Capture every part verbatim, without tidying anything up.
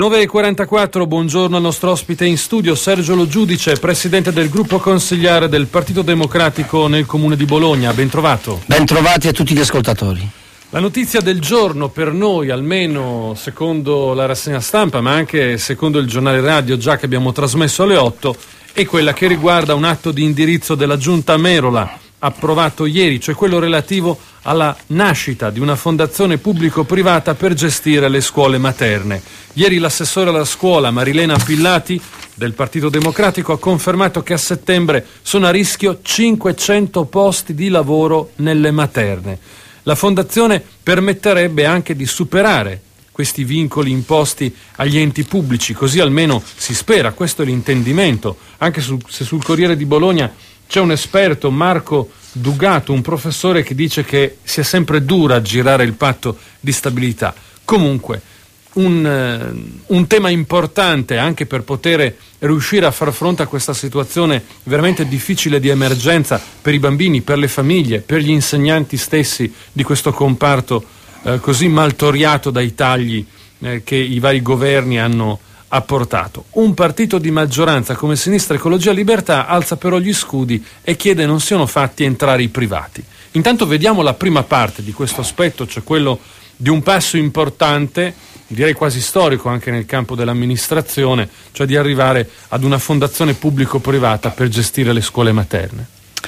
nove e quarantaquattro, buongiorno al nostro ospite in studio, Sergio Lo Giudice, presidente del gruppo consigliare del Partito Democratico nel comune di Bologna. Ben trovato. Ben trovati a tutti gli ascoltatori. La notizia del giorno per noi, almeno secondo la rassegna stampa, ma anche secondo il giornale radio già che abbiamo trasmesso alle otto, è quella che riguarda un atto di indirizzo della Giunta Merola approvato ieri, cioè quello relativo alla nascita di una fondazione pubblico-privata per gestire le scuole materne. Ieri l'assessore alla scuola Marilena Pillati del Partito Democratico ha confermato che a settembre sono a rischio cinquecento posti di lavoro nelle materne. La fondazione permetterebbe anche di superare questi vincoli imposti agli enti pubblici, così almeno si spera, questo è l'intendimento, anche su, se sul Corriere di Bologna c'è un esperto, Marco Dugato, un professore che dice che sia sempre dura aggirare il patto di stabilità. Comunque, un, uh, un tema importante anche per poter riuscire a far fronte a questa situazione veramente difficile di emergenza per i bambini, per le famiglie, per gli insegnanti stessi di questo comparto uh, così maltoriato dai tagli uh, che i vari governi hanno apportato. Un partito di maggioranza come Sinistra Ecologia Libertà alza però gli scudi e chiede non siano fatti entrare i privati. Intanto vediamo la prima parte di questo aspetto, cioè quello di un passo importante, direi quasi storico anche nel campo dell'amministrazione, cioè di arrivare ad una fondazione pubblico-privata per gestire le scuole materne.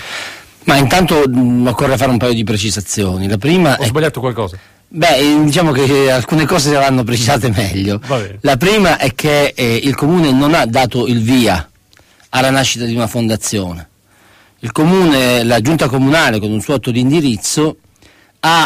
Ma intanto mh, occorre fare un paio di precisazioni. La prima Ho sbagliato qualcosa? Beh, diciamo che alcune cose vanno precisate meglio. La prima è che eh, il Comune non ha dato il via alla nascita di una fondazione. Il Comune, la Giunta Comunale, con un suo atto di indirizzo, ha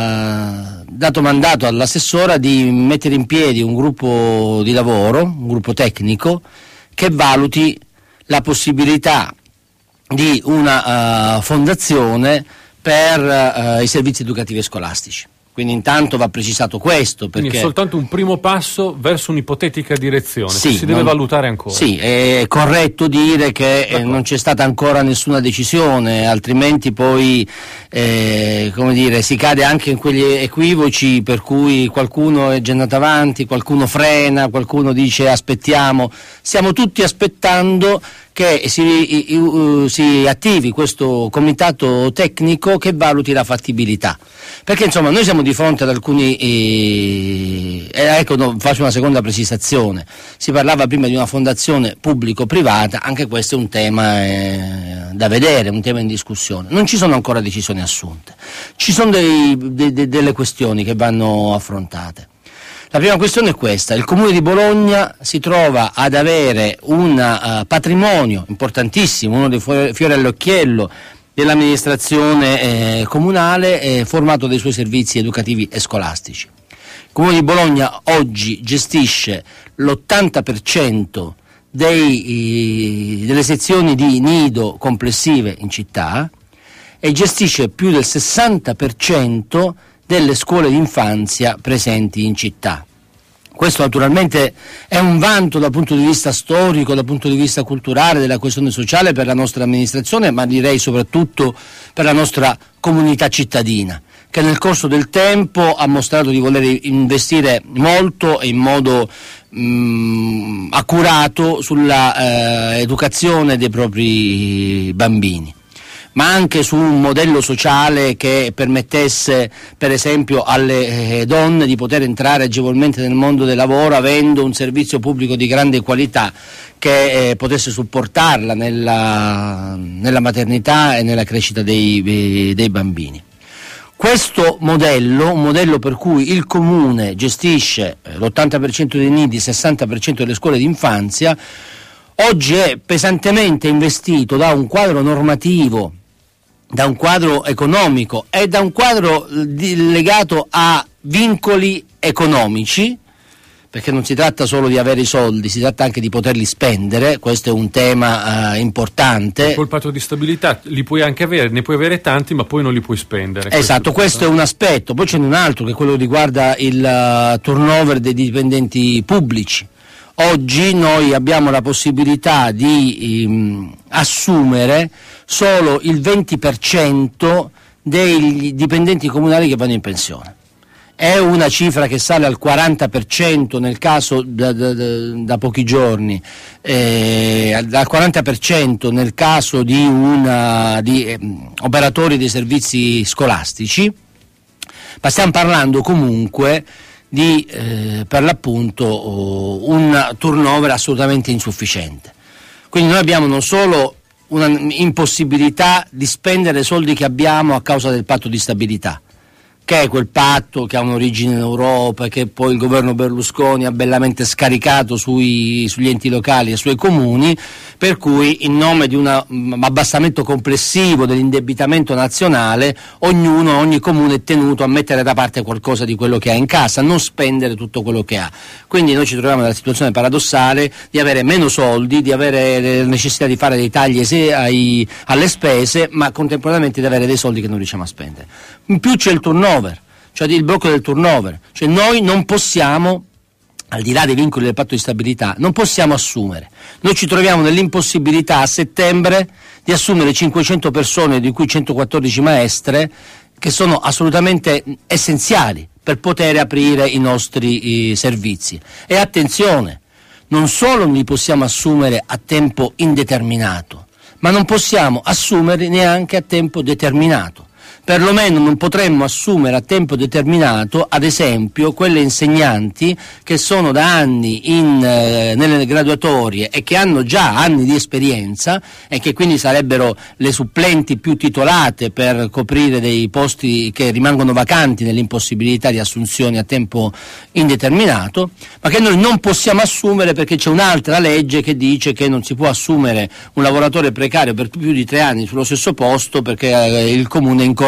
eh, dato mandato all'assessora di mettere in piedi un gruppo di lavoro, un gruppo tecnico, che valuti la possibilità di una uh, fondazione per uh, i servizi educativi e scolastici. Quindi intanto va precisato questo, perché quindi è soltanto un primo passo verso un'ipotetica direzione, sì, che si deve non... valutare ancora. Sì, è corretto dire che eh, non c'è stata ancora nessuna decisione, altrimenti poi eh, come dire, si cade anche in quegli equivoci per cui qualcuno è già andato avanti, qualcuno frena, qualcuno dice aspettiamo. Stiamo tutti aspettando che si, si attivi questo comitato tecnico che valuti la fattibilità, perché insomma noi siamo di fronte ad alcuni eh, ecco, no, faccio una seconda precisazione. Si parlava prima di una fondazione pubblico-privata, anche questo è un tema eh, da vedere, un tema in discussione. Non ci sono ancora decisioni assunte, ci sono dei, de, de, delle questioni che vanno affrontate. La prima questione è questa: il Comune di Bologna si trova ad avere un uh, patrimonio importantissimo, uno dei fiori all'occhiello dell'amministrazione eh, comunale, eh, formato dai suoi servizi educativi e scolastici. Il Comune di Bologna oggi gestisce l'ottanta per cento dei, delle sezioni di nido complessive in città e gestisce più del sessanta per cento delle scuole d'infanzia presenti in città. Questo naturalmente è un vanto dal punto di vista storico, dal punto di vista culturale, della coesione sociale per la nostra amministrazione, ma direi soprattutto per la nostra comunità cittadina, che nel corso del tempo ha mostrato di voler investire molto e in modo mh, accurato sulla eh, educazione dei propri bambini, ma anche su un modello sociale che permettesse per esempio alle eh, donne di poter entrare agevolmente nel mondo del lavoro avendo un servizio pubblico di grande qualità che eh, potesse supportarla nella, nella maternità e nella crescita dei, dei bambini. Questo modello, un modello per cui il Comune gestisce l'ottanta per cento dei nidi, il sessanta per cento delle scuole d'infanzia, oggi è pesantemente investito da un quadro normativo, da un quadro economico e da un quadro di, legato a vincoli economici, perché non si tratta solo di avere i soldi, si tratta anche di poterli spendere. Questo è un tema uh, importante. Col patto di stabilità li puoi anche avere, ne puoi avere tanti ma poi non li puoi spendere. Esatto, questo, questo è un aspetto. Poi c'è un altro che è quello che riguarda il uh, turnover dei dipendenti pubblici. Oggi noi abbiamo la possibilità di um, assumere solo il venti per cento dei dipendenti comunali che vanno in pensione. è una cifra che sale al quaranta per cento nel caso da, da, da pochi giorni, eh, al quaranta per cento nel caso di, una, di eh, operatori dei servizi scolastici, ma stiamo parlando comunque di eh, per l'appunto oh, un turnover assolutamente insufficiente. Quindi noi abbiamo non solo una impossibilità di spendere i soldi che abbiamo a causa del patto di stabilità, che è quel patto che ha un'origine in Europa e che poi il governo Berlusconi ha bellamente scaricato sui, sugli enti locali e sui comuni, per cui in nome di un abbassamento complessivo dell'indebitamento nazionale ognuno, ogni comune è tenuto a mettere da parte qualcosa di quello che ha in casa, non spendere tutto quello che ha. Quindi noi ci troviamo nella situazione paradossale di avere meno soldi, di avere la necessità di fare dei tagli ai, alle spese, ma contemporaneamente di avere dei soldi che non riusciamo a spendere. In più c'è il turnover, cioè il blocco del turnover, cioè noi non possiamo, al di là dei vincoli del patto di stabilità, non possiamo assumere. Noi ci troviamo nell'impossibilità a settembre di assumere cinquecento persone, di cui centoquattordici maestre, che sono assolutamente essenziali per poter aprire i nostri i servizi. E attenzione, non solo non li possiamo assumere a tempo indeterminato, ma non possiamo assumerli neanche a tempo determinato. Perlomeno non potremmo assumere a tempo determinato, ad esempio, quelle insegnanti che sono da anni in, eh, nelle graduatorie e che hanno già anni di esperienza e che quindi sarebbero le supplenti più titolate per coprire dei posti che rimangono vacanti nell'impossibilità di assunzioni a tempo indeterminato, ma che noi non possiamo assumere perché c'è un'altra legge che dice che non si può assumere un lavoratore precario per più di tre anni sullo stesso posto perché eh, il comune incorre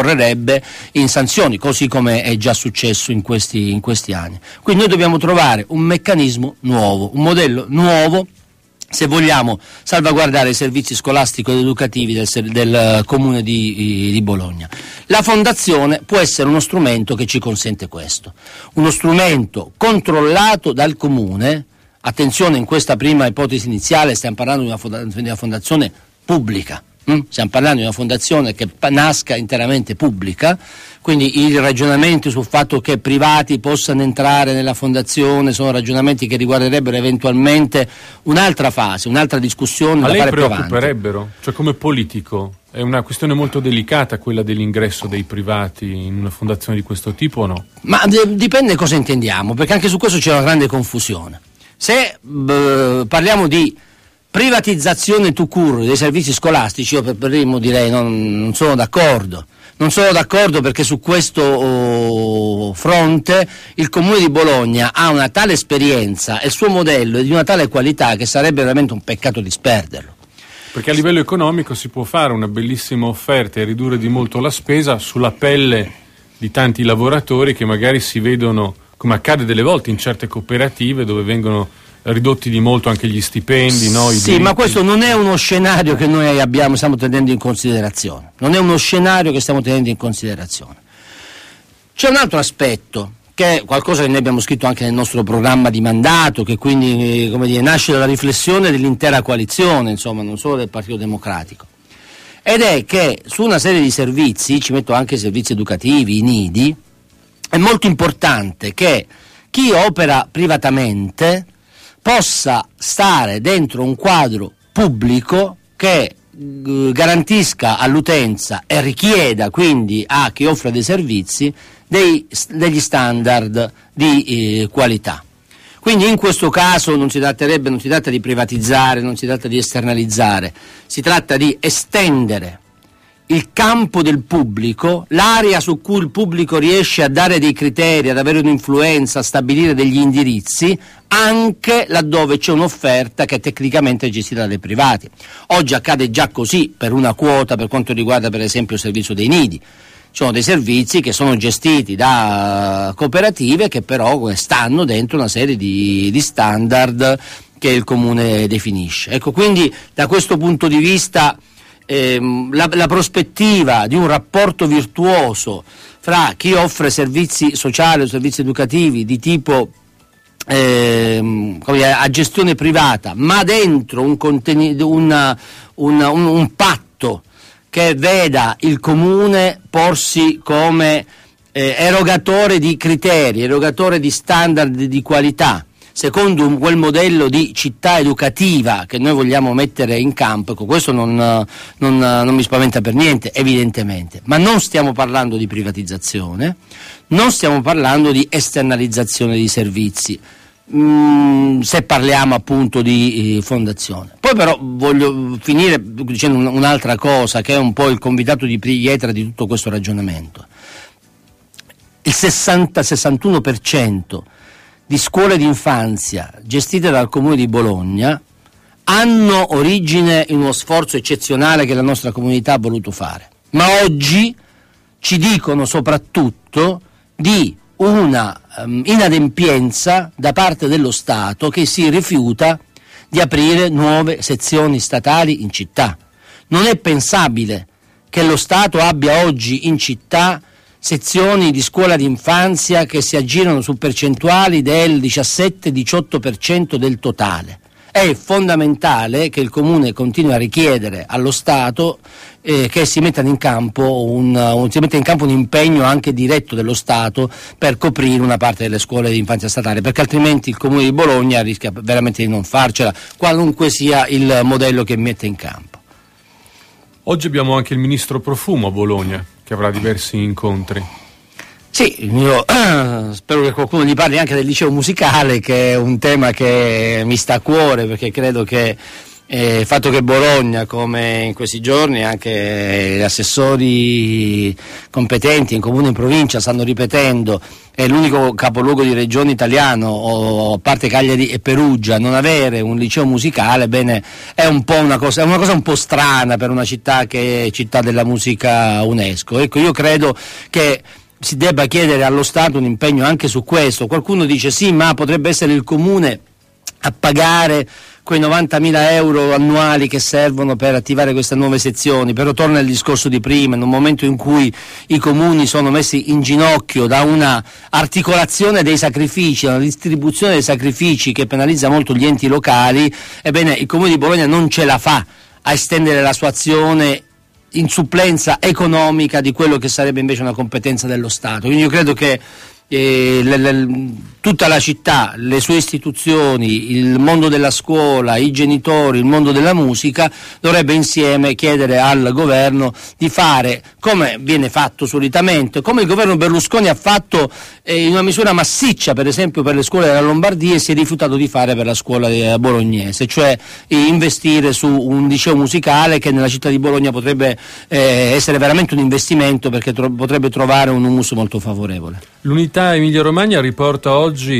in sanzioni, così come è già successo in questi, in questi anni. Quindi noi dobbiamo trovare un meccanismo nuovo, un modello nuovo se vogliamo salvaguardare i servizi scolastici ed educativi del, del comune di, di Bologna. La fondazione può essere uno strumento che ci consente questo, uno strumento controllato dal comune. Attenzione, in questa prima ipotesi iniziale stiamo parlando di una fondazione, di una fondazione pubblica. Mm? Stiamo parlando di una fondazione che nasca interamente pubblica, quindi i ragionamenti sul fatto che privati possano entrare nella fondazione sono ragionamenti che riguarderebbero eventualmente un'altra fase, un'altra discussione. Ma da lei fare preoccuperebbero? Cioè, come politico è una questione molto delicata quella dell'ingresso dei privati in una fondazione di questo tipo o no? Ma d- dipende cosa intendiamo, perché anche su questo c'è una grande confusione. Se b- parliamo di privatizzazione tout court dei servizi scolastici, io per primo direi non, non sono d'accordo. Non sono d'accordo perché su questo oh, fronte il Comune di Bologna ha una tale esperienza e il suo modello è di una tale qualità che sarebbe veramente un peccato disperderlo. Perché a livello economico si può fare una bellissima offerta e ridurre di molto la spesa sulla pelle di tanti lavoratori che magari si vedono, come accade delle volte in certe cooperative dove vengono ridotti di molto anche gli stipendi, no? I sì, diritti. Ma questo non è uno scenario che noi abbiamo, stiamo tenendo in considerazione. Non è uno scenario che stiamo tenendo in considerazione. C'è un altro aspetto, che è qualcosa che noi abbiamo scritto anche nel nostro programma di mandato, che quindi, come dire, nasce dalla riflessione dell'intera coalizione, insomma, non solo del Partito Democratico. Ed è che su una serie di servizi, ci metto anche i servizi educativi, i nidi, è molto importante che chi opera privatamente possa stare dentro un quadro pubblico che eh, garantisca all'utenza e richieda quindi a chi offre dei servizi dei, degli standard di eh, qualità. Quindi in questo caso non si tratterebbe, non si tratta di privatizzare, non si tratta di esternalizzare, si tratta di estendere il campo del pubblico, l'area su cui il pubblico riesce a dare dei criteri, ad avere un'influenza, a stabilire degli indirizzi, anche laddove c'è un'offerta che tecnicamente è gestita dai privati. Oggi accade già così per una quota per quanto riguarda per esempio il servizio dei nidi. Ci sono dei servizi che sono gestiti da cooperative che però stanno dentro una serie di, di standard che il comune definisce. Ecco, quindi da questo punto di vista ehm, la, la prospettiva di un rapporto virtuoso fra chi offre servizi sociali o servizi educativi di tipo ehm, come dire, a gestione privata, ma dentro un, conteni- una, una, un, un patto che veda il comune porsi come eh, erogatore di criteri, erogatore di standard di qualità, secondo un, quel modello di città educativa che noi vogliamo mettere in campo. Ecco, questo non, non, non mi spaventa per niente, evidentemente, ma non stiamo parlando di privatizzazione, non stiamo parlando di esternalizzazione di servizi, mm, se parliamo appunto di eh, fondazione. Poi però voglio finire dicendo un, un'altra cosa che è un po' il convitato di pietra di tutto questo ragionamento. Il sessanta sessantuno per cento di scuole d'infanzia gestite dal Comune di Bologna hanno origine in uno sforzo eccezionale che la nostra comunità ha voluto fare, ma oggi ci dicono soprattutto di una um, inadempienza da parte dello Stato che si rifiuta di aprire nuove sezioni statali in città. Non è pensabile che lo Stato abbia oggi in città sezioni di scuola d'infanzia che si aggirano su percentuali del diciassette diciotto per cento del totale. È fondamentale che il Comune continui a richiedere allo Stato eh, che si metta in campo un, un, si metta in campo un impegno anche diretto dello Stato per coprire una parte delle scuole di infanzia statali, perché altrimenti il Comune di Bologna rischia veramente di non farcela, qualunque sia il modello che mette in campo. Oggi abbiamo anche il ministro Profumo a Bologna, che avrà diversi incontri. Sì, io eh, spero che qualcuno gli parli anche del liceo musicale, che è un tema che mi sta a cuore, perché credo che eh, il fatto che Bologna, come in questi giorni anche gli assessori competenti in comune e in provincia stanno ripetendo, è l'unico capoluogo di regione italiano, o, a parte Cagliari e Perugia, non avere un liceo musicale, bene, è un po' una cosa, è una cosa un po' strana per una città che è città della musica UNESCO. Ecco, io credo che si debba chiedere allo Stato un impegno anche su questo. Qualcuno dice sì, ma potrebbe essere il Comune a pagare quei novantamila euro annuali che servono per attivare queste nuove sezioni, però torna il discorso di prima, in un momento in cui i comuni sono messi in ginocchio da una articolazione dei sacrifici, una distribuzione dei sacrifici che penalizza molto gli enti locali, ebbene il Comune di Bologna non ce la fa a estendere la sua azione in supplenza economica di quello che sarebbe invece una competenza dello Stato. Quindi io credo che eh, le, le, tutta la città, le sue istituzioni, il mondo della scuola, i genitori, il mondo della musica dovrebbe insieme chiedere al governo di fare come viene fatto solitamente, come il governo Berlusconi ha fatto eh, in una misura massiccia, per esempio per le scuole della Lombardia, e si è rifiutato di fare per la scuola eh, bolognese, cioè eh, investire su un liceo musicale che nella città di Bologna potrebbe eh, essere veramente un investimento, perché tro- potrebbe trovare un humus molto favorevole. L'Unità Emilia-Romagna riporta oggi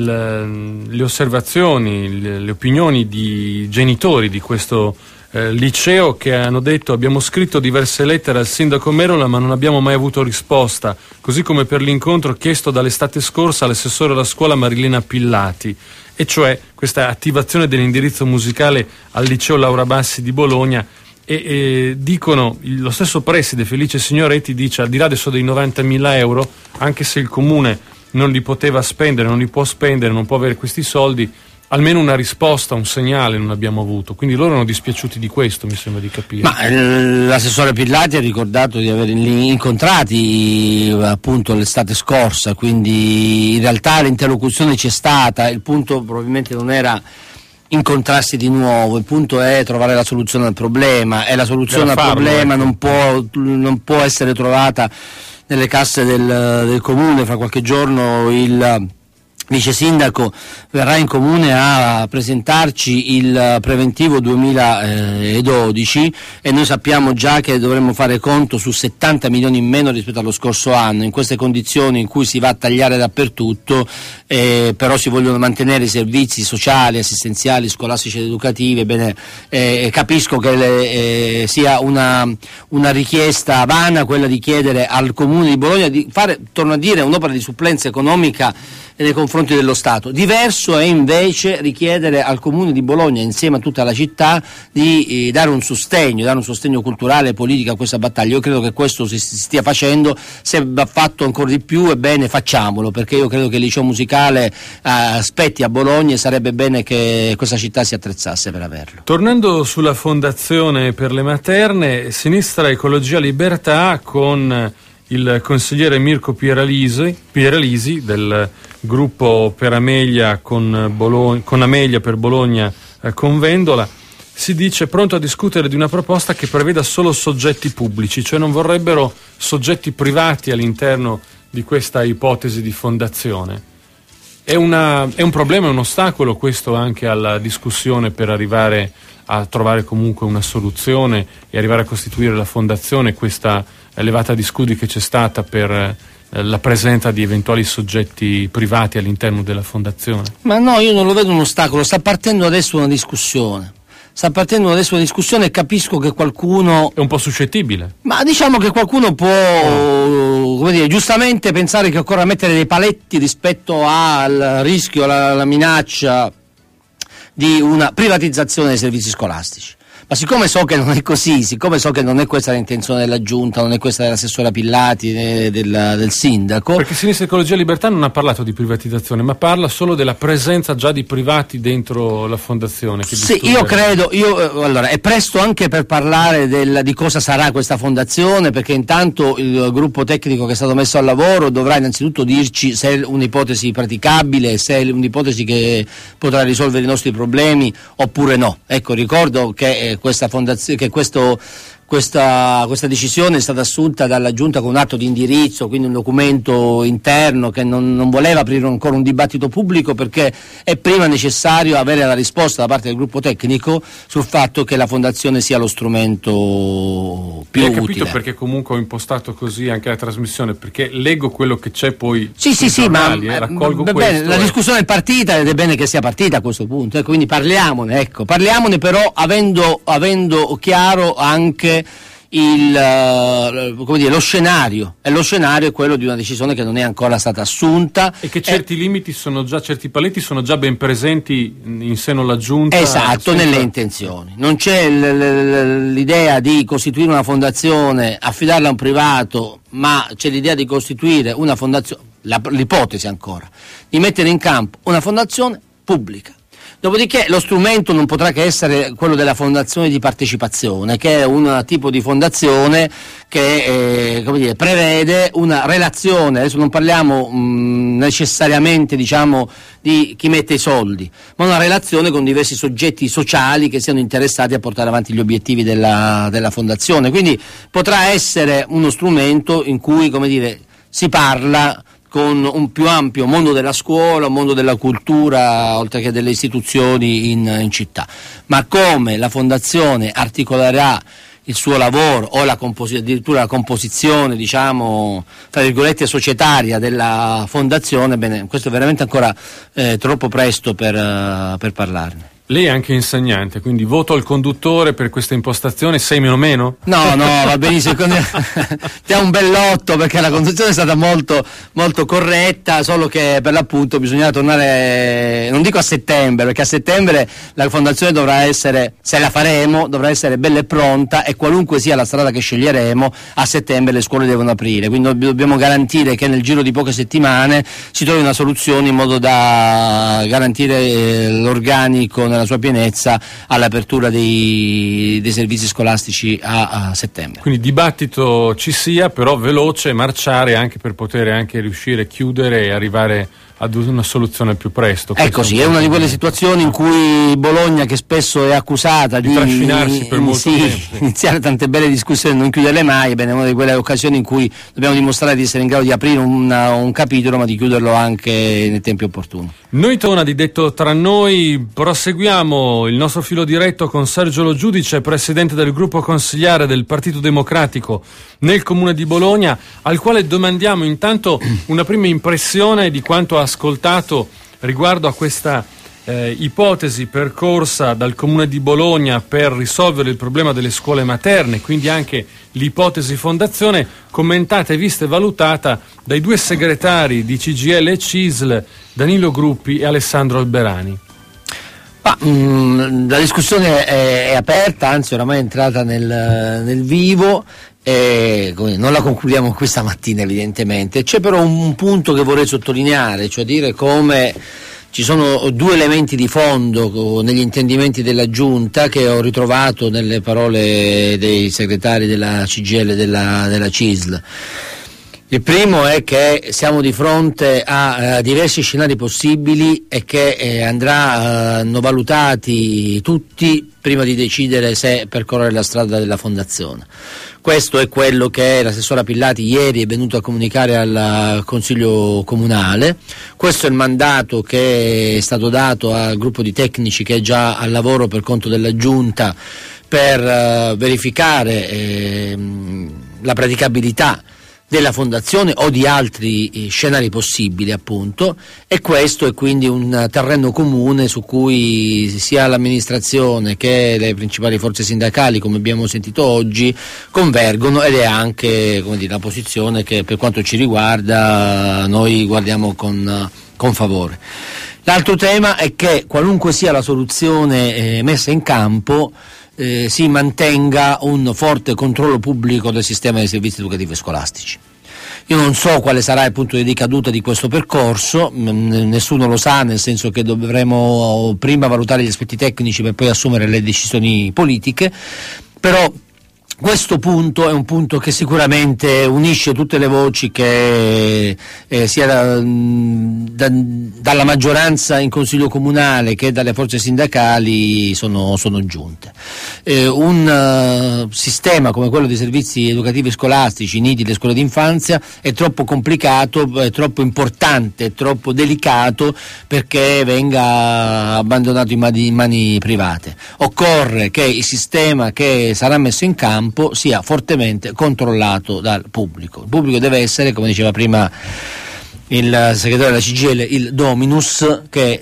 il, le osservazioni, le, le opinioni di genitori di questo eh, liceo, che hanno detto: abbiamo scritto diverse lettere al sindaco Merola ma non abbiamo mai avuto risposta, così come per l'incontro chiesto dall'estate scorsa all'assessore alla scuola Marilena Pillati, e cioè questa attivazione dell'indirizzo musicale al liceo Laura Bassi di Bologna. E, e dicono, lo stesso preside Felice Signoretti dice: al di là adesso dei novantamila euro, anche se il comune non li poteva spendere, non li può spendere, non può avere questi soldi, almeno una risposta, un segnale non abbiamo avuto. Quindi loro erano dispiaciuti di questo, mi sembra di capire. Ma l'assessore Pillati ha ricordato di averli incontrati appunto l'estate scorsa, quindi in realtà l'interlocuzione c'è stata, il punto probabilmente non era incontrarsi di nuovo, il punto è trovare la soluzione al problema, e la soluzione al problema ecco. non può, non può essere trovata nelle casse del, del comune. Fra qualche giorno il vice sindaco verrà in comune a presentarci il preventivo duemiladodici e noi sappiamo già che dovremmo fare conto su settanta milioni in meno rispetto allo scorso anno. In queste condizioni in cui si va a tagliare dappertutto, eh, però si vogliono mantenere i servizi sociali, assistenziali, scolastici ed educativi, ebbene eh, capisco che le, eh, sia una, una richiesta vana quella di chiedere al Comune di Bologna di fare, torno a dire, un'opera di supplenza economica nei confronti dello Stato. Diverso è invece richiedere al Comune di Bologna, insieme a tutta la città, di eh, dare un sostegno, dare un sostegno culturale e politico a questa battaglia. Io credo che questo si stia facendo, se va fatto ancora di più, ebbene facciamolo, perché io credo che il liceo musicale eh, aspetti a Bologna e sarebbe bene che questa città si attrezzasse per averlo. Tornando sulla Fondazione per le Materne, Sinistra Ecologia Libertà con il consigliere Mirko Pieralisi, Pieralisi del gruppo per Amelia con, Bologna, con Amelia per Bologna eh, con Vendola. Si dice pronto a discutere di una proposta che preveda solo soggetti pubblici, cioè non vorrebbero soggetti privati all'interno di questa ipotesi di fondazione. È, una, è un problema, è un ostacolo questo anche alla discussione per arrivare a trovare comunque una soluzione e arrivare a costituire la fondazione, questa levata di scudi che c'è stata per eh, la presenza di eventuali soggetti privati all'interno della fondazione? Ma no, io non lo vedo un ostacolo, sta partendo adesso una discussione. Sta partendo adesso una discussione e capisco che qualcuno... È un po' suscettibile. Ma diciamo che qualcuno può, oh. come dire, giustamente pensare che occorra mettere dei paletti rispetto al rischio, alla, alla minaccia di una privatizzazione dei servizi scolastici. Ma siccome so che non è così, siccome so che non è questa l'intenzione della Giunta, non è questa dell'assessora Pillati, eh, del, del sindaco... Perché Sinistra Ecologia e Libertà non ha parlato di privatizzazione, ma parla solo della presenza già di privati dentro la fondazione. Che sì, io credo, io, allora, è presto anche per parlare del, di cosa sarà questa fondazione, perché intanto il gruppo tecnico che è stato messo al lavoro dovrà innanzitutto dirci se è un'ipotesi praticabile, se è un'ipotesi che potrà risolvere i nostri problemi oppure no. Ecco, ricordo che... Eh, questa fondazione, che questo, questa, questa decisione è stata assunta dalla Giunta con un atto di indirizzo, quindi un documento interno che non, non voleva aprire ancora un dibattito pubblico, perché è prima necessario avere la risposta da parte del gruppo tecnico sul fatto che la fondazione sia lo strumento più utile. Hai capito perché comunque ho impostato così anche la trasmissione, perché leggo quello che c'è poi sì sì sì giornali, ma eh, raccolgo bene, questo la e... discussione è partita ed è bene che sia partita a questo punto, eh, quindi parliamone, ecco, parliamone però avendo, avendo chiaro anche il uh, come dire, lo scenario, e lo scenario è quello di una decisione che non è ancora stata assunta e che certi e... limiti sono già, certi paletti sono già ben presenti in seno alla Giunta. Esatto, senza... nelle intenzioni. Non c'è l- l- l'idea di costituire una fondazione, affidarla a un privato, ma c'è l'idea di costituire una fondazione, la, l'ipotesi ancora, di mettere in campo una fondazione pubblica. Dopodiché lo strumento non potrà che essere quello della fondazione di partecipazione, che è un tipo di fondazione che eh, come dire, prevede una relazione, adesso non parliamo mh, necessariamente diciamo di chi mette i soldi, ma una relazione con diversi soggetti sociali che siano interessati a portare avanti gli obiettivi della, della fondazione, quindi potrà essere uno strumento in cui, come dire, si parla con un più ampio mondo della scuola, un mondo della cultura, oltre che delle istituzioni in, in città. Ma come la fondazione articolerà il suo lavoro o la compos- addirittura la composizione, diciamo, tra virgolette societaria della fondazione, bene, questo è veramente ancora eh, troppo presto per, uh, per parlarne. Lei è anche insegnante, quindi voto al conduttore per questa impostazione, sei meno meno? No, no, va benissimo, ti ha un bell'otto perché la conduzione è stata molto, molto corretta, solo che per l'appunto bisogna tornare, non dico a settembre, perché a settembre la fondazione dovrà essere, se la faremo, dovrà essere bella e pronta, e qualunque sia la strada che sceglieremo, a settembre le scuole devono aprire, quindi dobbiamo garantire che nel giro di poche settimane si trovi una soluzione in modo da garantire l'organico nella sua pienezza all'apertura dei, dei servizi scolastici a, a settembre. Quindi dibattito ci sia, però veloce, marciare anche per poter anche riuscire a chiudere e arrivare ad una soluzione più presto. È così, è una di quelle situazioni in cui Bologna, che spesso è accusata di, di trascinarsi per molto sì, tempo, iniziare tante belle discussioni e non chiuderle mai, bene, è una di quelle occasioni in cui dobbiamo dimostrare di essere in grado di aprire una, un capitolo, ma di chiuderlo anche nei tempi opportuni. Noi torna di Detto tra noi, proseguiamo il nostro filo diretto con Sergio Lo Giudice, presidente del gruppo consigliare del Partito Democratico nel comune di Bologna, al quale domandiamo intanto una prima impressione di quanto ha ascoltato riguardo a questa eh, ipotesi percorsa dal comune di Bologna per risolvere il problema delle scuole materne, quindi anche l'ipotesi fondazione, commentata e vista e valutata dai due segretari di C G I L e C I S L, Danilo Gruppi e Alessandro Alberani. Ma, mh, la discussione è, è aperta, anzi oramai è entrata nel, nel vivo. E non la concludiamo questa mattina evidentemente. C'è però un, un punto che vorrei sottolineare, cioè dire come ci sono due elementi di fondo negli intendimenti della Giunta che ho ritrovato nelle parole dei segretari della C G I L e della, della C I S L. Il primo è che siamo di fronte a uh, diversi scenari possibili e che eh, andranno uh, valutati tutti prima di decidere se percorrere la strada della fondazione. Questo è quello che l'assessora Pillati ieri è venuto a comunicare al Consiglio Comunale, questo è il mandato che è stato dato al gruppo di tecnici che è già al lavoro per conto della Giunta per uh, verificare eh, la praticabilità della fondazione o di altri eh, scenari possibili, appunto, e questo è quindi un terreno comune su cui sia l'amministrazione che le principali forze sindacali, come abbiamo sentito oggi, convergono, ed è anche, come dire, la posizione che per quanto ci riguarda noi guardiamo con, con favore. L'altro tema è che qualunque sia la soluzione eh, messa in campo, Eh, si mantenga un forte controllo pubblico del sistema dei servizi educativi e scolastici. Io non so quale sarà il punto di ricaduta di questo percorso, n- nessuno lo sa, nel senso che dovremo prima valutare gli aspetti tecnici per poi assumere le decisioni politiche, però questo punto è un punto che sicuramente unisce tutte le voci che eh, sia da, da, dalla maggioranza in Consiglio Comunale che dalle forze sindacali sono, sono giunte. Eh, un uh, sistema come quello dei servizi educativi scolastici, nidi, le scuole d'infanzia, è troppo complicato, è troppo importante, è troppo delicato perché venga abbandonato in mani, in mani private. Occorre che il sistema che sarà messo in campo sia fortemente controllato dal pubblico. Il pubblico deve essere, come diceva prima il segretario della C G I L, il dominus che,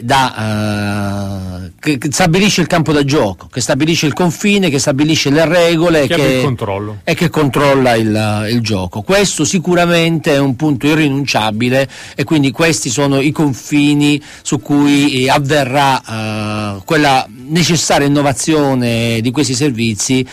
dà, uh, che, che stabilisce il campo da gioco, che stabilisce il confine, che stabilisce le regole che che, il controllo. e che controlla il, il gioco. Questo sicuramente è un punto irrinunciabile e quindi questi sono i confini su cui avverrà uh, quella necessaria innovazione di questi servizi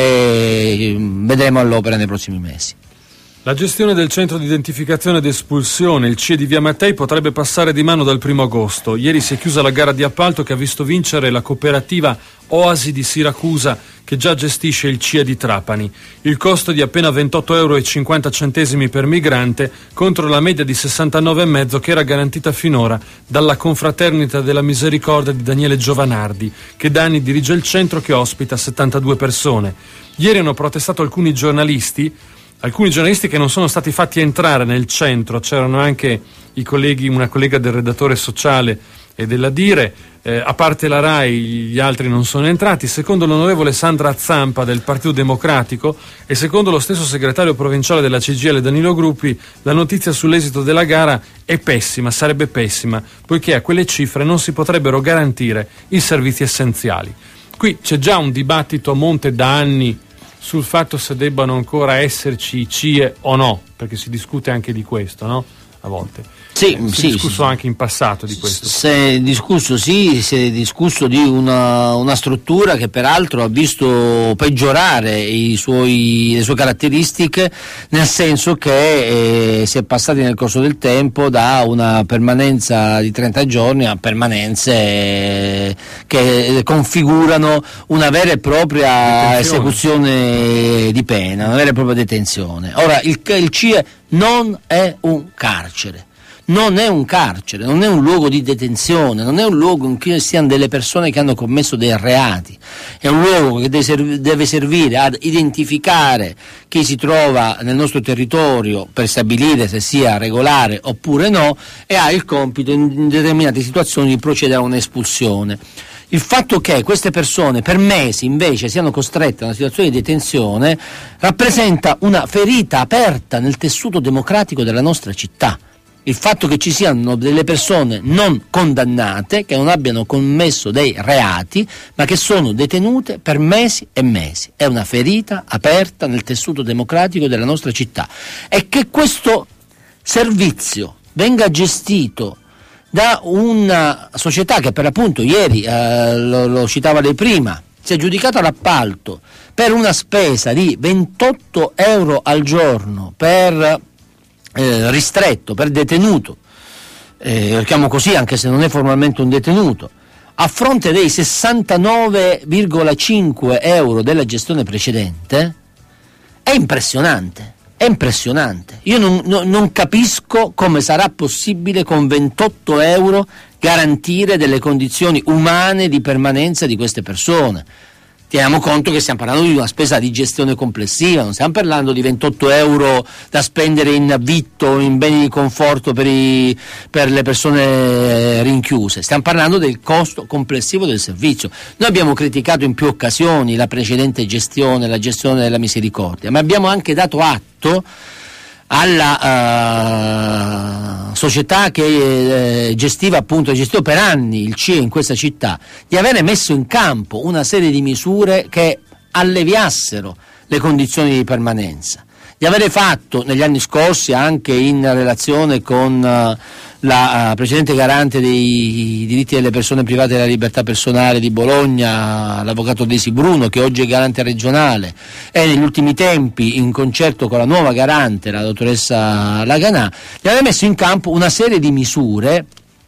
che vedremo all'opera nei prossimi mesi. La gestione del centro di identificazione ed espulsione, il C I E di Via Mattei, potrebbe passare di mano dal primo agosto. Ieri si è chiusa la gara di appalto che ha visto vincere la cooperativa Oasi di Siracusa, che già gestisce il C I E di Trapani. Il costo di appena ventotto euro e cinquanta centesimi per migrante contro la media di sessantanove e mezzo che era garantita finora dalla Confraternita della Misericordia di Daniele Giovanardi, che da anni dirige il centro che ospita settantadue persone. Ieri hanno protestato alcuni giornalisti, alcuni giornalisti che non sono stati fatti entrare nel centro. C'erano anche i colleghi, una collega del redattore sociale e della Dire, eh, a parte la RAI gli altri non sono entrati. Secondo l'onorevole Sandra Zampa del Partito Democratico e secondo lo stesso segretario provinciale della C G I L Danilo Gruppi, la notizia sull'esito della gara è pessima, sarebbe pessima, poiché a quelle cifre non si potrebbero garantire i servizi essenziali. Qui c'è già un dibattito a monte da anni sul fatto se debbano ancora esserci i C I E o no, perché si discute anche di questo, no? A volte. Sì, si sì, è discusso sì. anche in passato di questo. Si è discusso, sì, si è discusso di una, una struttura che peraltro ha visto peggiorare i suoi, le sue caratteristiche, nel senso che eh, si è passati nel corso del tempo da una permanenza di trenta giorni a permanenze eh, che configurano una vera e propria detenzione. Esecuzione di pena, una vera e propria detenzione. Ora, il, il C I E non è un carcere. Non è un carcere, non è un luogo di detenzione, non è un luogo in cui siano delle persone che hanno commesso dei reati, è un luogo che deve servire ad identificare chi si trova nel nostro territorio per stabilire se sia regolare oppure no, e ha il compito in determinate situazioni di procedere a un'espulsione. Il fatto che queste persone per mesi invece siano costrette a una situazione di detenzione rappresenta una ferita aperta nel tessuto democratico della nostra città. Il fatto che ci siano delle persone non condannate, che non abbiano commesso dei reati, ma che sono detenute per mesi e mesi, è una ferita aperta nel tessuto democratico della nostra città. E che questo servizio venga gestito da una società che per l'appunto ieri, eh, lo, lo citava lei prima, si è aggiudicata l'appalto per una spesa di ventotto euro al giorno per eh, ristretto, per detenuto, eh, lo chiamo così anche se non è formalmente un detenuto, a fronte dei sessantanove virgola cinque euro della gestione precedente, è impressionante. è impressionante. Io non, no, non capisco come sarà possibile con ventotto euro garantire delle condizioni umane di permanenza di queste persone. Teniamo conto che stiamo parlando di una spesa di gestione complessiva, non stiamo parlando di ventotto euro da spendere in vitto, in beni di conforto per, i, per le persone rinchiuse, stiamo parlando del costo complessivo del servizio. Noi abbiamo criticato in più occasioni la precedente gestione, la gestione della misericordia, ma abbiamo anche dato atto alla uh, società che eh, gestiva appunto gestiva per anni il C I E in questa città, di avere messo in campo una serie di misure che alleviassero le condizioni di permanenza, di avere fatto negli anni scorsi, anche in relazione con uh, la uh, precedente garante dei diritti delle persone private della libertà personale di Bologna, l'avvocato Desi Bruno, che oggi è garante regionale, e negli ultimi tempi in concerto con la nuova garante, la dottoressa Laganà, gli aveva messo in campo una serie di misure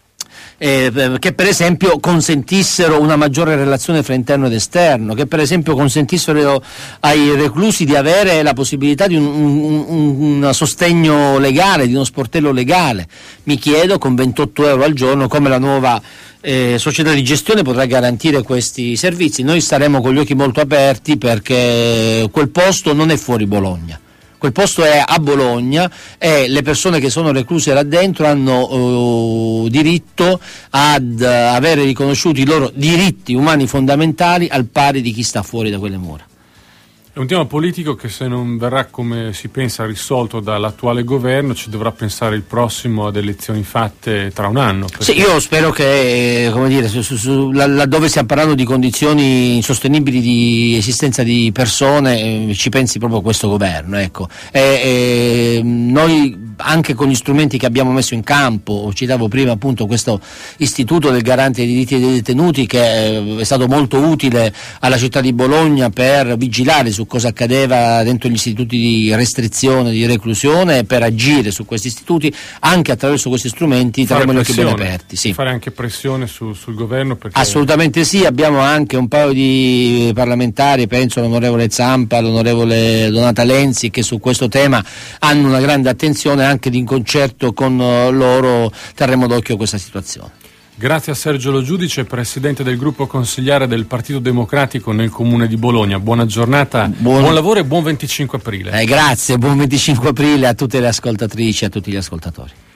Eh, che per esempio consentissero una maggiore relazione fra interno ed esterno, che per esempio consentissero ai reclusi di avere la possibilità di un, un, un sostegno legale, di uno sportello legale. Mi chiedo, con ventotto euro al giorno, come la nuova eh, società di gestione potrà garantire questi servizi. Noi staremo con gli occhi molto aperti, perché quel posto non è fuori Bologna. Quel posto è a Bologna e le persone che sono recluse là dentro hanno uh, diritto ad uh, avere riconosciuti i loro diritti umani fondamentali al pari di chi sta fuori da quelle mura. È un tema politico che, se non verrà come si pensa risolto dall'attuale governo, ci dovrà pensare il prossimo ad elezioni fatte tra un anno. Perché... Sì, io spero che, come dire, su, su, su, laddove stiamo parlando di condizioni insostenibili di esistenza di persone, eh, ci pensi proprio questo governo, ecco. E, e, noi anche con gli strumenti che abbiamo messo in campo, citavo prima appunto questo istituto del garante dei diritti dei detenuti, che è stato molto utile alla città di Bologna per vigilare su cosa accadeva dentro gli istituti di restrizione, di reclusione, e per agire su questi istituti. Anche attraverso questi strumenti terremo gli occhi ben aperti. Sì. Fare anche pressione su, sul governo, perché... Assolutamente sì, abbiamo anche un paio di parlamentari, penso all'onorevole Zampa, all'onorevole Donata Lenzi, che su questo tema hanno una grande attenzione, anche di in concerto con loro terremo d'occhio questa situazione. Grazie a Sergio Lo Giudice, presidente del gruppo consigliare del Partito Democratico nel Comune di Bologna. Buona giornata, buon, buon lavoro e buon venticinque aprile. Eh, grazie, buon venticinque aprile a tutte le ascoltatrici e a tutti gli ascoltatori.